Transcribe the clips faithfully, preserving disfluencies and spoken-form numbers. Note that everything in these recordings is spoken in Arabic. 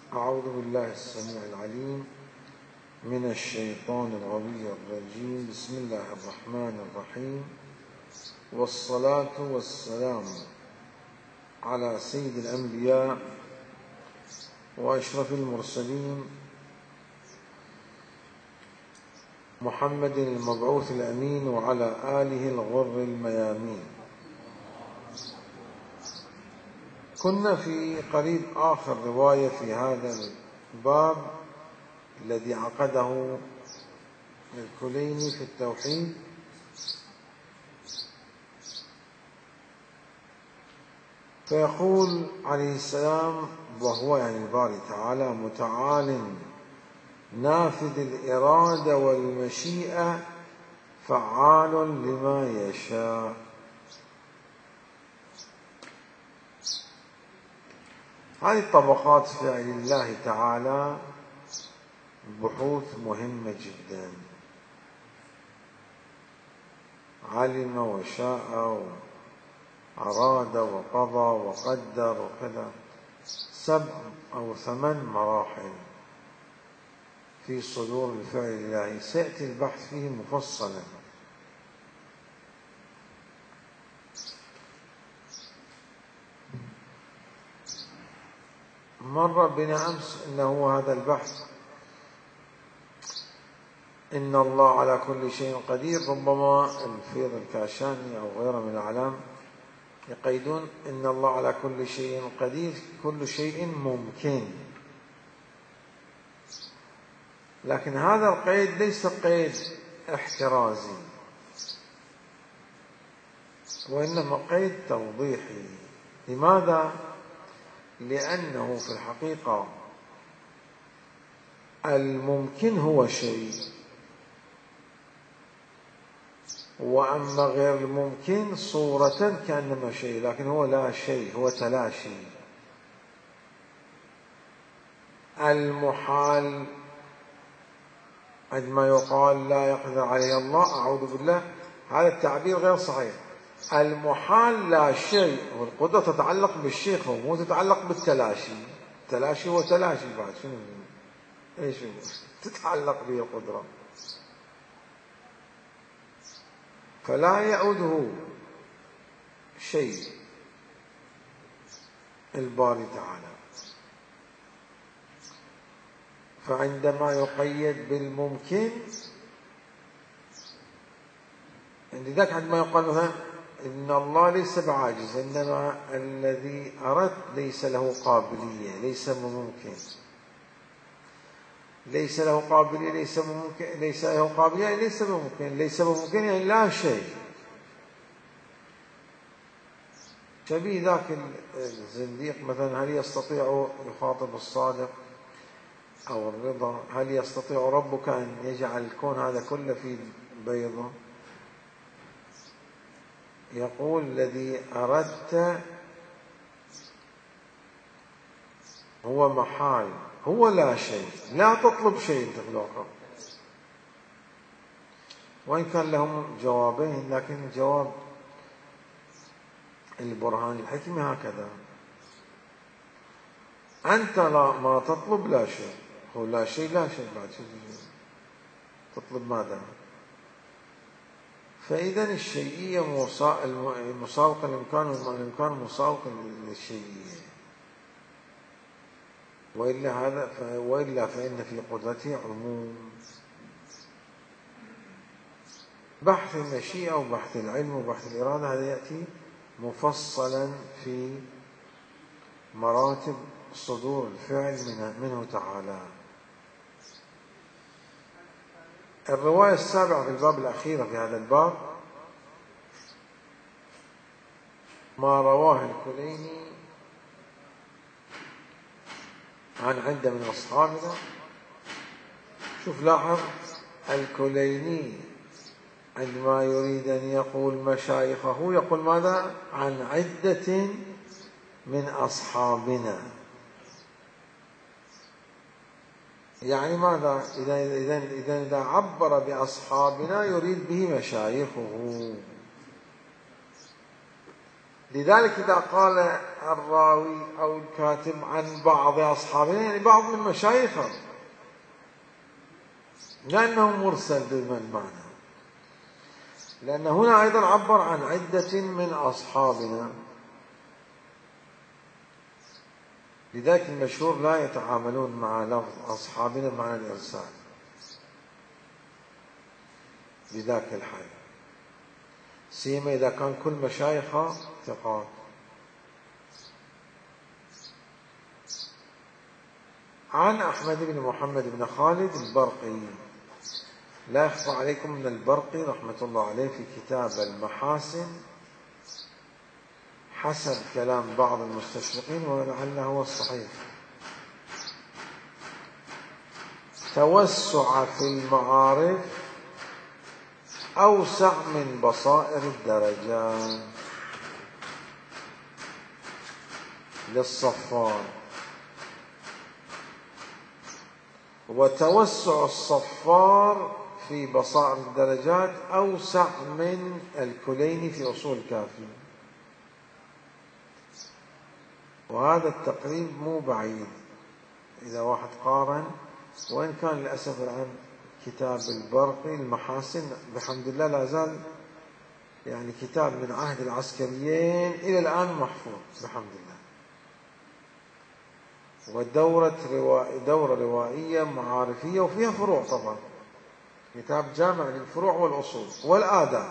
أعوذ بالله السميع العليم من الشيطان الغوي الرجيم. بسم الله الرحمن الرحيم، والصلاة والسلام على سيد الأنبياء وأشرف المرسلين محمد المبعوث الأمين وعلى آله الغر الميامين. كنا في قريب آخر رواية في هذا الباب الذي عقده الكليني في التوحيد، فيقول عليه السلام وهو يعني الباري تعالى متعال نافذ الإرادة والمشيئة فعال لما يشاء. هذه طبقات فعل الله تعالى بحوث مهمة جدا، علم وشاء وأراد وقضى وقدر وكذا، سبع أو ثمان مراحل في صدور الفعل الإلهي، سيأتي البحث فيه مفصلا. مر بنا أمس أنه هذا البحث إن الله على كل شيء قدير، ربما الفيض الكاشاني أو غيره من الأعلام يقيدون إن الله على كل شيء قدير، كل شيء ممكن، لكن هذا القيد ليس قيد احترازي وإنما قيد توضيحي. لماذا؟ لأنه في الحقيقة الممكن هو شيء، وأما غير الممكن صورة كأنما شيء، لكن هو لا شيء، هو تلاشي. المحال عندما يقال لا يقدر عليه الله، أعوذ بالله، هذا التعبير غير صحيح. المحال لا شيء، والقدرة تتعلق بالشيء ومو تتعلق بالتلاشي. التلاشي هو تلاشي بعد، شنو ايش تتعلق به القدرة؟ فلا يعوده شيء الباري تعالى. فعندما يقيد بالممكن، لذلك عندما يقال مثلا إن الله ليس بعاجز، إنما الذي أردت ليس له قابلية، ليس ممكن، ليس له قابلية، ليس ممكن، ليس له قابلية، ليس ممكن، ليس ممكن يعني لا شيء. شبيه ذاك الزنديق مثلا، هل يستطيع يخاطب الصادق أو الرضا، هل يستطيع ربك أن يجعل الكون هذا كله في بيضة؟ يقول الذي أردت هو محال، هو لا شيء، لا تطلب شيء في الواقع. وإن كان لهم جوابين، لكن الجواب البرهان الحكمة هكذا: أنت لا ما تطلب لا شيء، هو لا شيء لا شيء، بعد شيء تطلب ماذا؟ فإذا الشيئية مساوقة الإمكان، والإمكان مساوق للشيئية، وإلا هذا وإلا فإن في قدرته عموم. بحث المشيئة وبحث العلم وبحث الإرادة هذا يأتي مفصلا في مراتب صدور الفعل منه تعالى. الرواية السابعة في الباب الأخير في هذا الباب ما رواه الكليني عن عدة من أصحابنا. شوف لاحظ، الكليني عندما يريد أن يقول مشايخه يقول ماذا؟ عن عدة من أصحابنا. يعني ماذا؟ إذا إذا إذا إذا عبر بأصحابنا يريد به مشايخه. لذلك إذا قال الراوي أو الكاتب عن بعض أصحابه يعني بعض من مشايخه، لأنه مرسل بالمعنى، لأن هنا أيضا عبر عن عدة من أصحابنا. لذلك المشهور لا يتعاملون مع لفظ أصحابنا مع الإرسال بذاك الحال، سيما إذا كان كل مشايخه ثقات. عن أحمد بن محمد بن خالد البرقي. لا يخفى عليكم أن البرقي رحمة الله عليه في كتاب المحاسن حسب كلام بعض المستشرقين ولعله هو الصحيح توسع في المعارف أوسع من بصائر الدرجات للصفار، وتوسع الصفار في بصائر الدرجات أوسع من الكليني في أصول الكافي. وهذا التقريب مو بعيد إذا واحد قارن، وإن كان للأسف الآن كتاب البرقي المحاسن بحمد الله لا زال يعني كتاب من عهد العسكريين إلى الآن محفوظ بحمد الله، ودورة روا... دورة روائية معارفية وفيها فروع طبعا، كتاب جامع للفروع والأصول والآداب،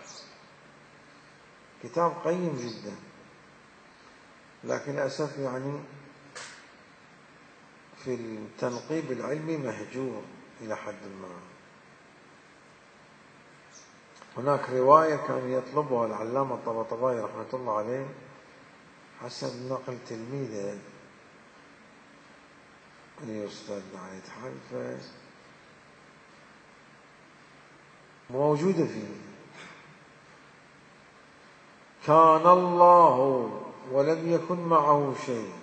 كتاب قيم جدا، لكن للأسف يعني في التنقيب العلمي مهجور إلى حد ما. هناك رواية كان يطلبها العلامة الطباطبائي رحمة الله عليه حسب نقل تلميذه الأستاذ علي تحال موجودة فيه: كان الله ولم يكن معه شيء،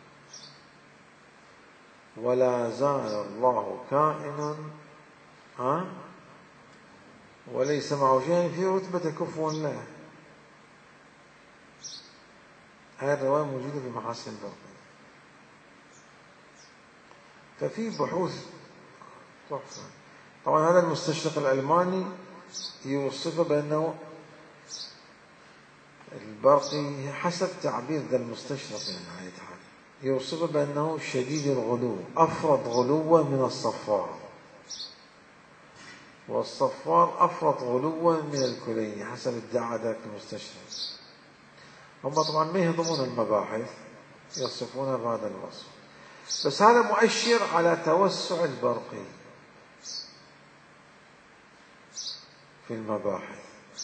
ولا زال الله كائنا ها وليس معه شيء في رتبة كفو الله. هذه الرواية موجودة في محاسن البرقي. ففي بحوث تحفة. طبعا هذا المستشرق الألماني يوصفه بأنه البرقي حسب تعبير ذا المستشرق يعني يوصفه بأنه شديد الغلو، أفرط غلوا من الصفار، والصفار أفرط غلوا من الكليني حسب ادعاء ذاك المستشرق. هم طبعا ما يهضمون المباحث، يصفون بهذا الوصف، بس هذا مؤشر على توسع البرقي في المباحث.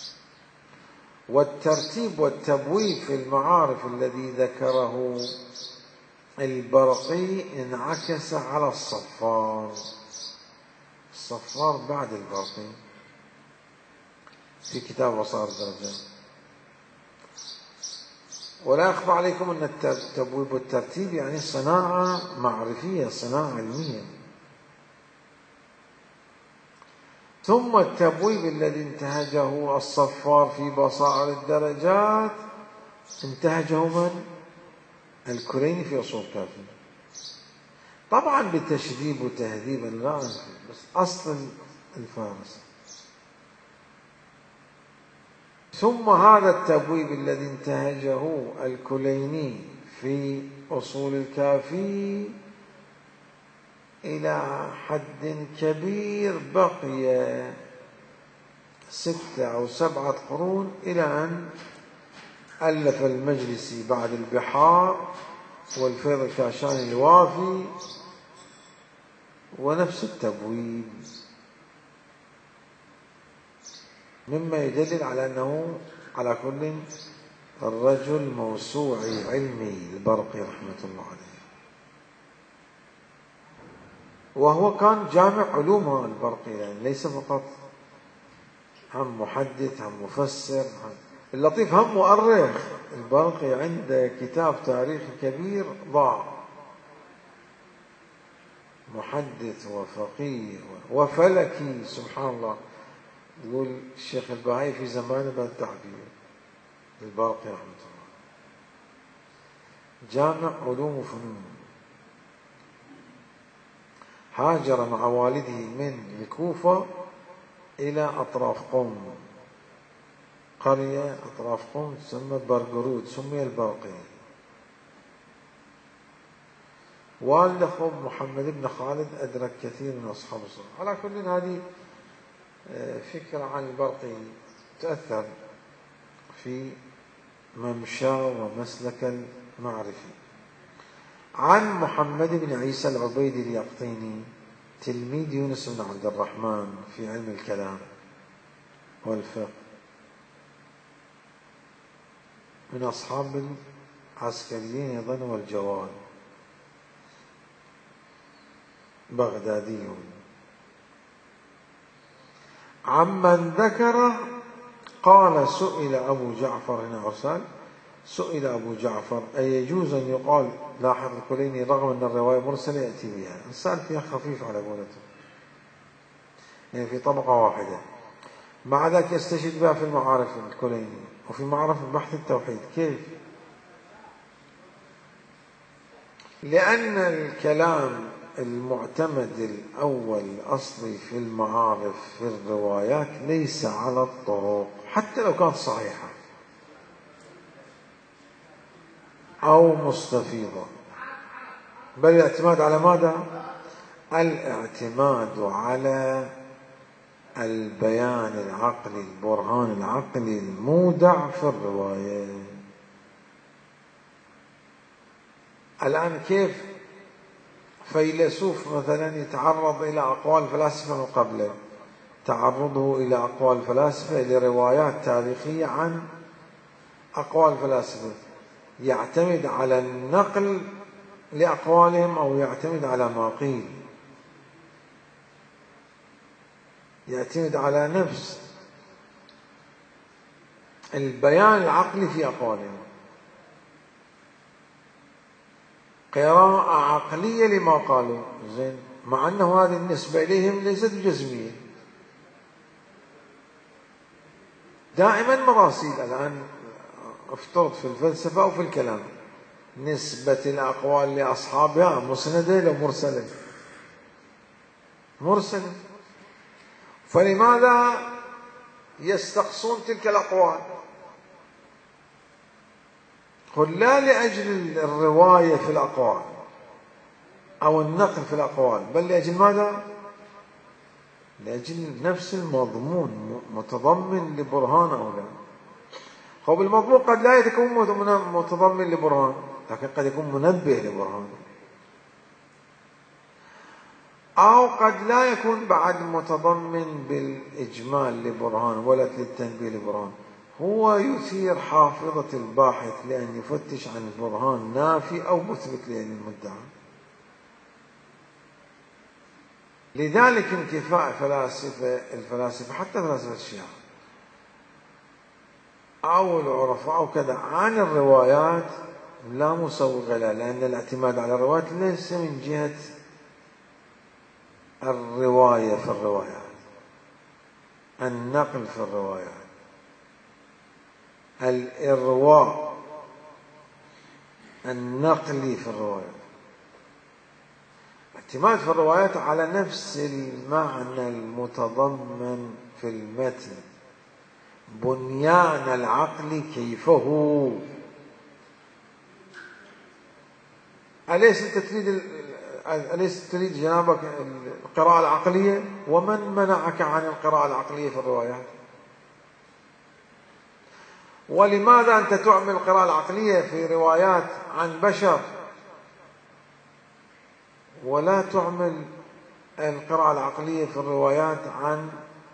والترتيب والتبويب في المعارف الذي ذكره البرقي انعكس على الصفار. الصفار بعد البرقي في كتاب بصائر الدرجات. ولا يخفى عليكم أن التبويب والترتيب يعني صناعة معرفية، صناعة علمية. ثم التبويب الذي انتهجه الصفار في بصائر الدرجات انتهجه من؟ الكليني في أصول الكافي، طبعا بتشديد وتهذيب لا، بس أصل الفارس. ثم هذا التبويب الذي انتهجه الكليني في أصول الكافي إلى حد كبير بقي ستة أو سبعة قرون إلى أن ألف المجلسي بعد البحار والفيض الكاشاني الوافي ونفس التبويب، مما يدلل على أنه على كل الرجل موسوعي علمي البرقي رحمة الله عليه. وهو كان جامع علوم البرقي، يعني ليس فقط هم محدث هم مفسر هم اللطيف هم مؤرخ. البرقي عنده كتاب تاريخي كبير ضاع، محدث وفقيه وفلكي سبحان الله. يقول الشيخ البهائي في زمانه بالتعبير البرقي رحمه الله. جامع علوم وفنون. هاجر مع والده من الكوفة إلى أطراف قوم، قرية أطراف قوم تسمى برقرود، سمي البرقي. والد أخوه محمد بن خالد أدرك كثير من أصحاب الصلاة. على كل هذه فكرة عن البرقي تأثر في ممشى ومسلك المعرفي. عن محمد بن عيسى العبيدي اليقطيني تلميذ يونس بن عبد الرحمن في علم الكلام والفقه، من أصحاب العسكريين أيضا والجواد، بغدادي. عمن ذكر قال سئل أبو جعفر، هنا عرسال، سئل أبو جعفر أيجوز أن يقال لاحظ الكليني رغم أن الرواية مرسلة يأتي بها، السؤال فيها خفيف على قولته، يعني في طبقة واحدة، مع ذلك يستشهد بها في المعارف الكليني وفي معرفة بحث التوحيد. كيف؟ لأن الكلام المعتمد الأول الأصلي في المعارف في الروايات ليس على الطرق حتى لو كانت صحيحة أو مستفيضة، بل الاعتماد على ماذا؟ الاعتماد على البيان العقلي، البرهان العقلي المودع في الرواية. الآن كيف فيلسوف مثلا يتعرض إلى أقوال فلاسفة من قبله، تعرضه إلى أقوال فلاسفة، إلى روايات تاريخية عن أقوال فلاسفة، يعتمد على النقل لأقوالهم أو يعتمد على ما قيل، يعتمد على نفس البيان العقلي في أقوالهم، قراءة عقلية لما قالوا، زين، مع أنه هذه النسبة إليهم ليست جزمية. دائما مراسيل الآن افترض في الفلسفة أو في الكلام نسبة الأقوال لأصحابها مسندة لو مرسلة، مرسلة، فلماذا يستقصون تلك الأقوال؟ قل لا لأجل الرواية في الأقوال أو النقل في الأقوال، بل لأجل ماذا؟ لأجل نفس المضمون متضمن لبرهان أو لا. هو بالمضمون قد لا يكون متضمن لبرهان، لكن قد يكون منبه لبرهان، أو قد لا يكون بعد متضمن بالإجمال لبرهان ولا للتنبيه لبرهان. هو يثير حافظة الباحث لأن يفتش عن برهان نافي أو مثبت لأن المدعى. لذلك انكفاء فلاسفة الفلاسفة حتى فلاسفة الشيعة أو العرفاء أو كذا عن الروايات لا مسوغ لها، لأن الاعتماد على الروايات ليس من جهة الرواية في الروايات، النقل في الروايات، الإرواء النقلي في الروايات، اعتماد في الروايات على نفس المعنى المتضمن في المتن، بنيان العقل كيفه. أليس أنت تريد أليس تريد جنابك القراءة العقلية؟ ومن منعك عن القراءة العقلية في الروايات؟ ولماذا أنت تعمل القراءة العقلية في روايات عن بشر ولا تعمل القراءة العقلية في الروايات عن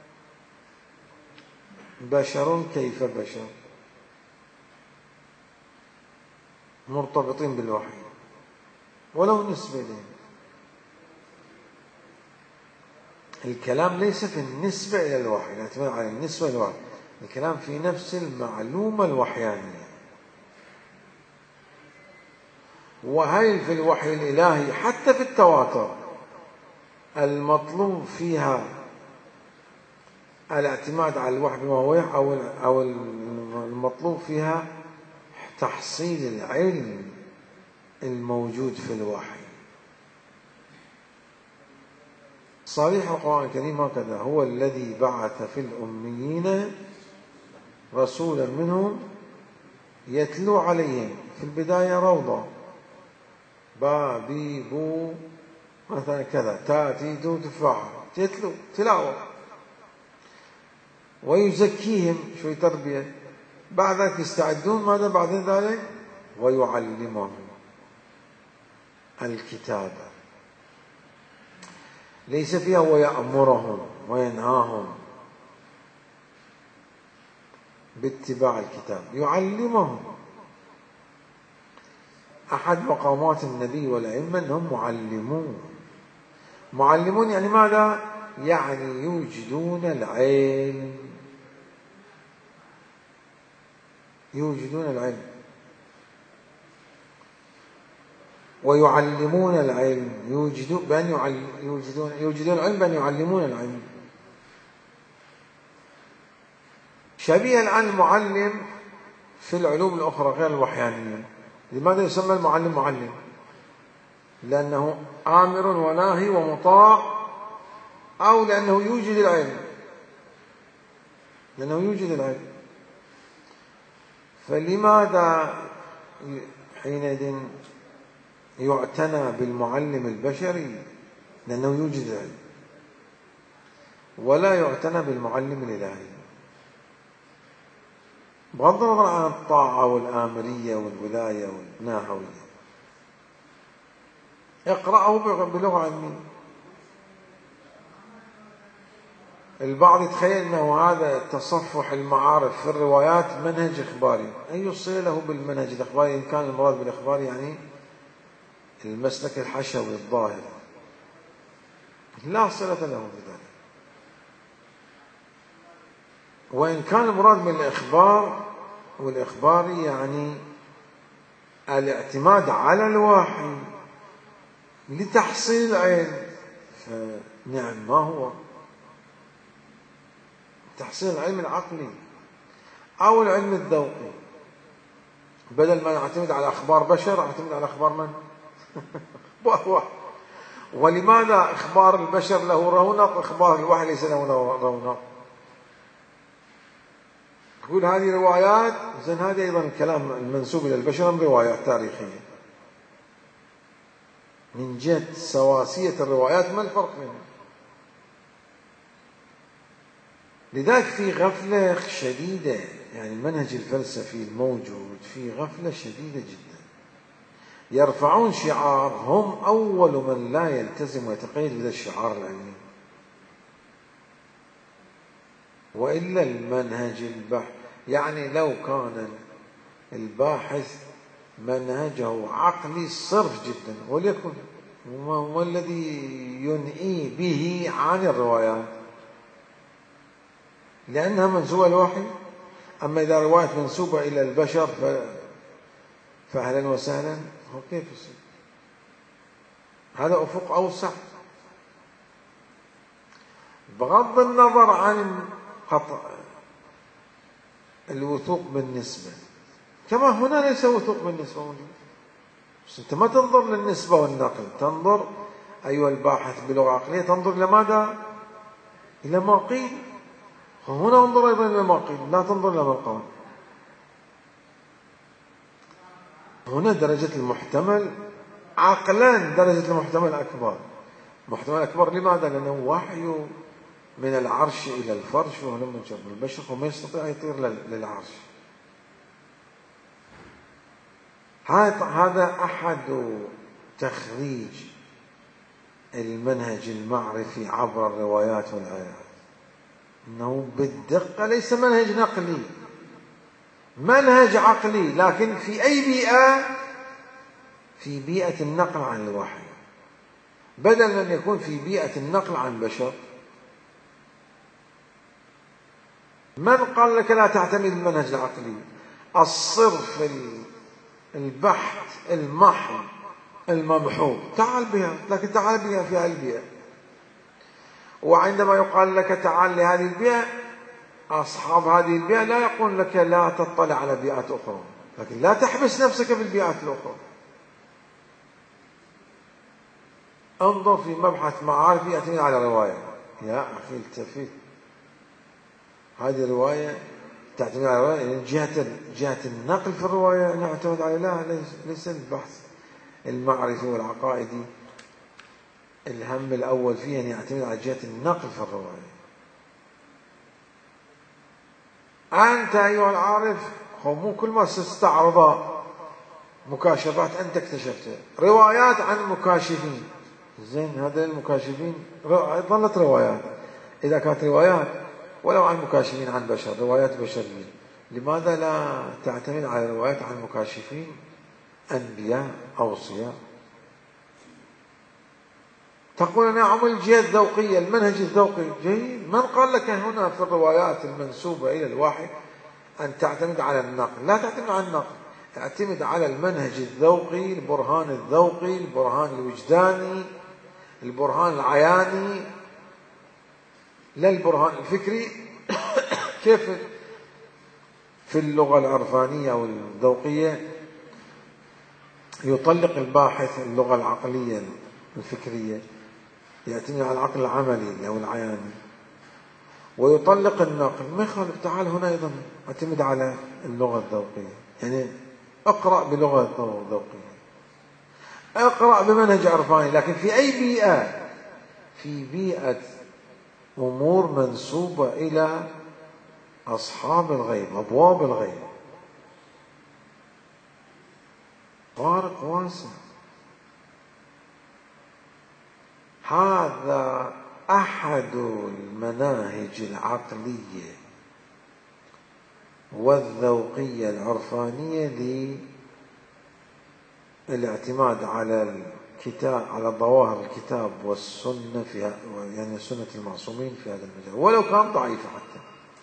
بشر كيف بشر مرتبطين بالوحي ولو نسبة لهم؟ الكلام ليس في النسبة إلى الوحي، نعتمد على النسبة إلى الوحي، الكلام في نفس المعلومة الوحيانية. وهل في الوحي الإلهي حتى في التواتر المطلوب فيها الاعتماد على الوحي بما هو أو أو المطلوب فيها تحصيل العلم الموجود في الوحي. صريح القرآن الكريم هكذا: هو الذي بعث في الأميين رسولا منهم يتلو عليهم. في البداية روضة، با بي بو مثلا كذا، تا تي دو تفاحة، تتلو تلاوة. ويزكيهم، شوي تربية. بعد ذلك يستعدون، ماذا بعد ذلك؟ ويعلمهم الكتاب. ليس فيها ويأمرهم وينهاهم باتباع الكتاب، يعلمهم. أحد مقامات النبي والأئمة أنهم معلمون. معلمون يعني ماذا؟ يعني يوجدون العلم، يوجدون العلم ويعلمون العلم، يوجدون بأن يوجدون يوجدون العلم بأن يعلمون العلم. شبيها عن المعلم في العلوم الأخرى غير الوحيانية. لماذا يسمى المعلم معلم؟ لأنه آمر وناهي ومطاع، أو لأنه يوجد العلم، لأنه يوجد العلم. فلماذا حينئذ يعتنى بالمعلم البشري؟ لأنه يوجد العلم، ولا يعتنى بالمعلم الإلهي، بغض النظر عن الطاعة والآمرية والولاية والناهوية. اقرأه بلغة علمية. البعض يتخيل أنه هذا تصفح المعارف في الروايات منهج إخباري. أي صلة له بالمنهج الإخباري إن كان المراد بالإخبار يعني المسلك الحشوي الظاهر؟ لا صلة له بذلك. وإن كان المراد بالإخبار والإخباري يعني الاعتماد على الوحي لتحصيل العلم، فنعم ما هو تحصيل العلم العقلي أو العلم الذوقي. بدل ما نعتمد على أخبار بشر أعتمد على أخبار من؟ وهو. ولماذا إخبار البشر له رونق، إخبار الوحي ليس له رونق؟ تقول هذه روايات، زين هذه أيضا الكلام المنسوب إلى البشر من روايات تاريخية. من جهة سواسية الروايات ما الفرق بينهم؟ لذلك في غفلة شديدة، يعني المنهج الفلسفي الموجود في غفلة شديدة جدا. يرفعون شعار هم أول من لا يلتزم ويتقيد بهذا الشعار العلمي. وإلا المنهج البحث، يعني لو كان الباحث منهجه عقلي صرف جدا، وليكن ما الذي ينئي به عن الروايات؟ لأنها منسوبة الوحي. أما إذا رواية منسوبة إلى البشر فأهلا وسهلا، هو كيف يصير؟ هذا أفق أوسع. بغض النظر عن قطع الوثوق بالنسبة، كما هنا ليس وثوق بالنسبة موجود، بس أنت ما تنظر للنسبة والنقل، تنظر أيها الباحث بلغة عقلية، تنظر إلى ماذا؟ إلى ما قيل. هنا انظر أيضا إلى ما قيل، لا تنظر إلى ما قال. هنا درجة المحتمل عقلا، درجة المحتمل أكبر. محتمل أكبر لماذا؟ لأنه وحي من العرش إلى الفرش، وهو من شر البشر، وما يستطيع يطير للعرش. هذا أحد تخريج المنهج المعرفي عبر الروايات والآيات، إنه بالدقة ليس منهج نقلي، منهج عقلي، لكن في أي بيئة؟ في بيئة النقل عن الوحي، بدل أن يكون في بيئة النقل عن بشر. من قال لك لا تعتمد المنهج العقلي؟ الصرف، البحث المحض الممحوط، تعال بها، لكن تعال بها في هذه البيئة. وعندما يقال لك تعال لهذه البيئة، أصحاب هذه البيئة لا يقول لك لا تطلع على بيئات أخرى، لكن لا تحبس نفسك في البيئات الأخرى. انظر في مبحث معارف يعتمد على رواية. يا أخي التفت، هذه رواية تعتمد على رواية، يعني جهة جهة النقل في الرواية نعتمد على، لا ليس البحث المعرفي والعقائدي الهم الأول فيه أن يعتمد على جهة النقل في الرواية. أنت أيها العارف، هو مو كل ما تستعرض مكاشفات أنت اكتشفتها، روايات عن مكاشفين، زين هذا المكاشفين ظلت روايات، إذا كانت روايات ولو عن مكاشفين عن بشر، روايات بشرية، لماذا لا تعتمد على روايات عن مكاشفين أنبياء أوصياء؟ تقول نعم الجهة الذوقية، المنهج الذوقي جيد، من قال لك هنا في الروايات المنسوبة إلى الوحي أن تعتمد على النقل؟ لا تعتمد على النقل، تعتمد على المنهج الذوقي، البرهان الذوقي، البرهان الوجداني، البرهان العياني، لا البرهان الفكري. كيف في اللغة العرفانية أو الذوقية يطلق الباحث اللغة العقلية الفكرية، يعتمد على العقل العملي أو العياني، ويطلق النقل، ما يخالف. تعال هنا أيضا اعتمد على اللغة الذوقية، يعني اقرأ بلغة ذوقية، اقرأ بمنهج عرفاني، لكن في أي بيئة؟ في بيئة أمور منسوبة إلى أصحاب الغيب، أبواب الغيب، فارق واسع. هذا أحد المناهج العقلية والذوقية العرفانية للاعتماد على الكتاب، على ظواهر الكتاب والسنة في، يعني سنة المعصومين في هذا المجال، ولو كان ضعيفة حتى،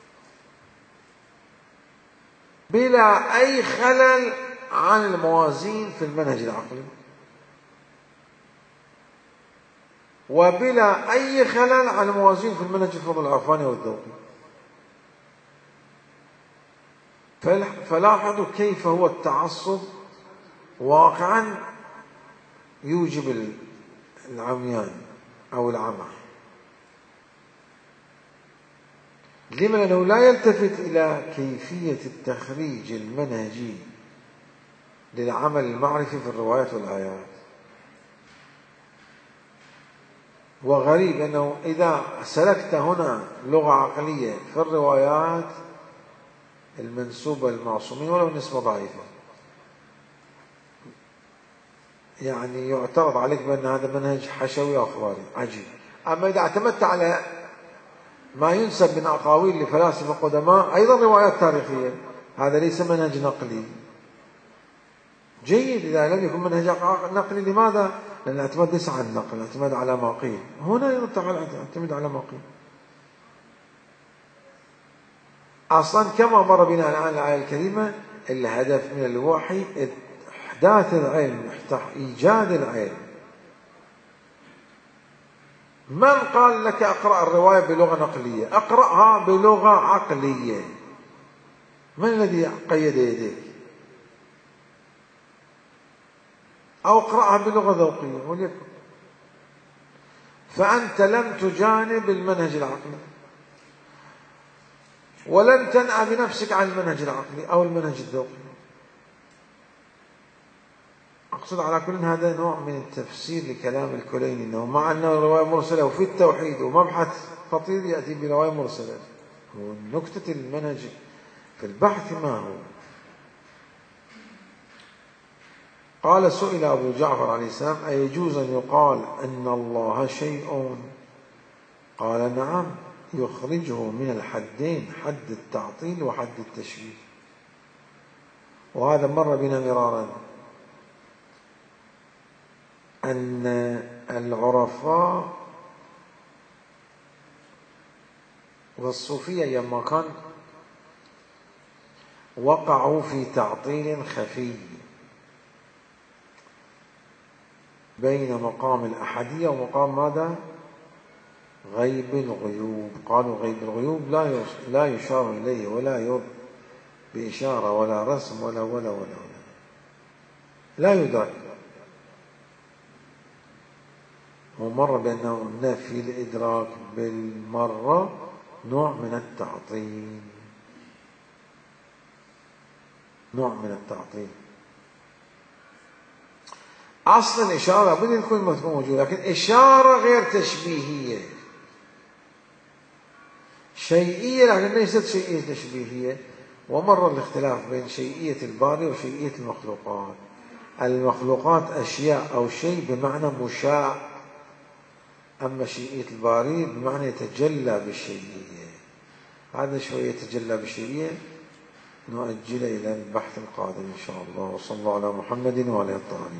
بلا أي خلل عن الموازين في المنهج العقلي، وبلا أي خلل عن الموازين في المنهج الفضل العرفاني والذوقي. فلاحظوا كيف هو التعصب واقعا يوجب العميان أو العمى. لما؟ لأنه لا يلتفت إلى كيفية التخريج المنهجي للعمل المعرفي في الروايات والآيات. وغريب أنه إذا سلكت هنا لغة عقلية في الروايات المنسوبة للمعصومين ولو نسبة ضعيفة، يعني يعترض عليك بأن هذا منهج حشوي أخباري عجيب. أما إذا اعتمدت على ما ينسب من أقاويل لفلاسفة قدماء، أيضا روايات تاريخية، هذا ليس منهج نقلي جيد. إذا لم يكن منهج نقلي، لماذا؟ لأن الاعتماد ليس على النقل، الاعتماد على ما قيل. هنا اعتمد على ما قيل. أصلا كما مر بنا الآن الآية الكريمة، الهدف من الوحي إحداث العلم، إيجاد العلم. من قال لك أقرأ الرواية بلغة نقلية؟ أقرأها بلغة عقلية. من الذي قيد يديك؟ أو اقرأها بلغة ذوقية وليكن. فأنت لم تجانب المنهج العقلي، ولن تنأى بنفسك عن المنهج العقلي أو المنهج الذوقي. أقصد على كل هذا نوع من التفسير لكلام الكليني، أنه مع أنه رواية مرسلة وفي التوحيد ومبحث خطير يأتي برواية مرسلة. ونكتة المنهج في البحث ما هو؟ قال: سئل أبو جعفر عليه السلام: أيجوز أن يقال أن الله شيء؟ قال: نعم، يخرجه من الحدين، حد التعطيل وحد التشبيه. وهذا مر بنا مرارا، أن العرفاء والصوفية يما كان وقعوا في تعطيل خفي بين مقام الأحدية ومقام ماذا؟ غيب الغيوب. قالوا غيب الغيوب لا لا يشار إليه ولا يرد بإشارة ولا رسم ولا ولا ولا, ولا. لا يدرك. ومر بأنه نفي الإدراك بالمرة نوع من التعطيل، نوع من التعطيل. أصل الإشارة بدي يكون موجود، لكن إشارة غير تشبيهية، شيئية لكن ليست شيئية تشبيهية. ومر الاختلاف بين شيئية الباري وشيئية المخلوقات. المخلوقات أشياء أو شيء بمعنى مشاع، أما شيئية الباري بمعنى يتجلى بالشيئية. هذا شوية يتجلى بالشيئية نؤجل إلى البحث القادم إن شاء الله. وصلى الله على محمد وعلى آله الطاهرين.